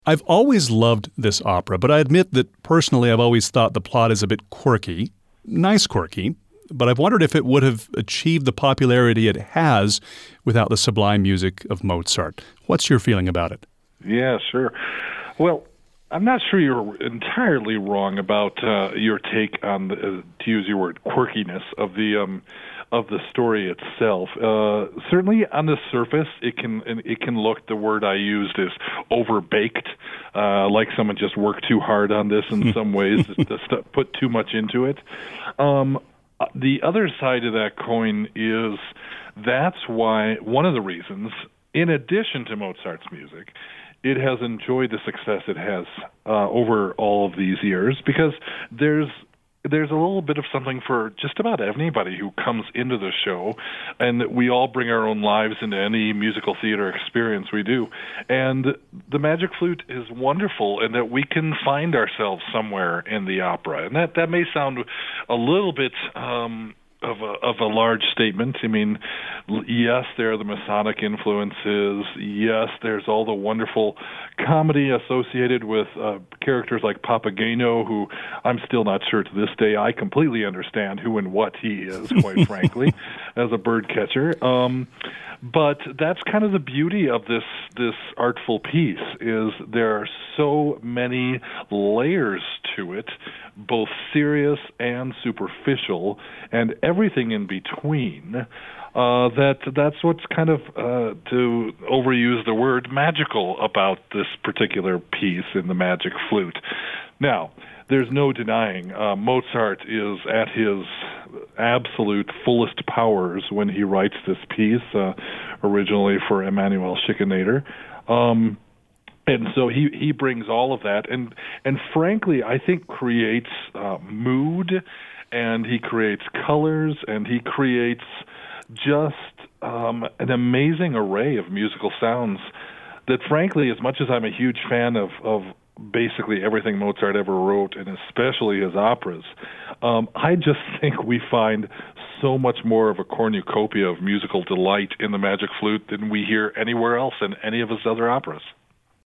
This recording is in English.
I've always loved this opera, but I admit that personally I've always thought the plot is a bit quirky. Nice quirky, but I've wondered if it would have achieved the popularity it has without the sublime music of Mozart. What's your feeling about it? Yeah, sure. Well, I'm not sure you're entirely wrong about your take on, to use your word, quirkiness of the story itself. Certainly, on the surface, it can look. The word I used is overbaked, like someone just worked too hard on this in some ways, to put too much into it. The other side of that coin is that's why one of the reasons, in addition to Mozart's music, it has enjoyed the success it has over all of these years, because there's a little bit of something for just about anybody who comes into the show, and we all bring our own lives into any musical theater experience we do. And the Magic Flute is wonderful in that we can find ourselves somewhere in the opera. And that may sound a little bit of a large statement. I mean, yes, there are the Masonic influences. Yes, there's all the wonderful comedy associated with characters like Papageno, who I'm still not sure to this day I completely understand who and what he is, quite frankly, as a bird catcher. But that's kind of the beauty of this artful piece, is there are so many layers to it, both serious and superficial, and everything in between. That's what's kind of, to overuse the word, magical about this particular piece in the Magic Flute. Now, there's no denying Mozart is at his absolute fullest powers when he writes this piece, originally for Emanuel Schikaneder. And so he brings all of that, and frankly, I think creates mood, and he creates colors, and he creates just an amazing array of musical sounds that, frankly, as much as I'm a huge fan of basically everything Mozart ever wrote, and especially his operas, I just think we find so much more of a cornucopia of musical delight in the Magic Flute than we hear anywhere else in any of his other operas.